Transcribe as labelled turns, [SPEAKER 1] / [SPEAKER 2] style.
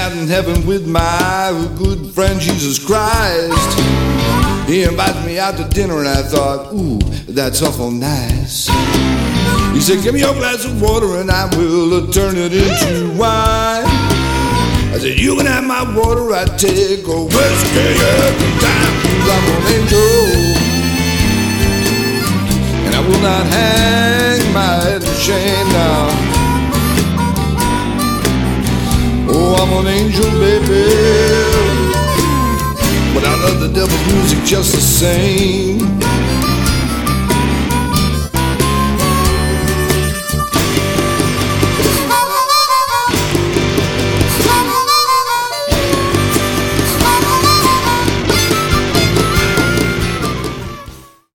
[SPEAKER 1] out in heaven with my good friend Jesus Christ. He invited me out to dinner and I thought, ooh, that's awful nice. He said, give me your glass of water and I will turn it into wine. I said, you can have my water, I take a whiskey every time, 'cause I'm an angel. And I will not hang my head in shame now. Oh, I'm an angel, baby, but I love the devil's music just the same.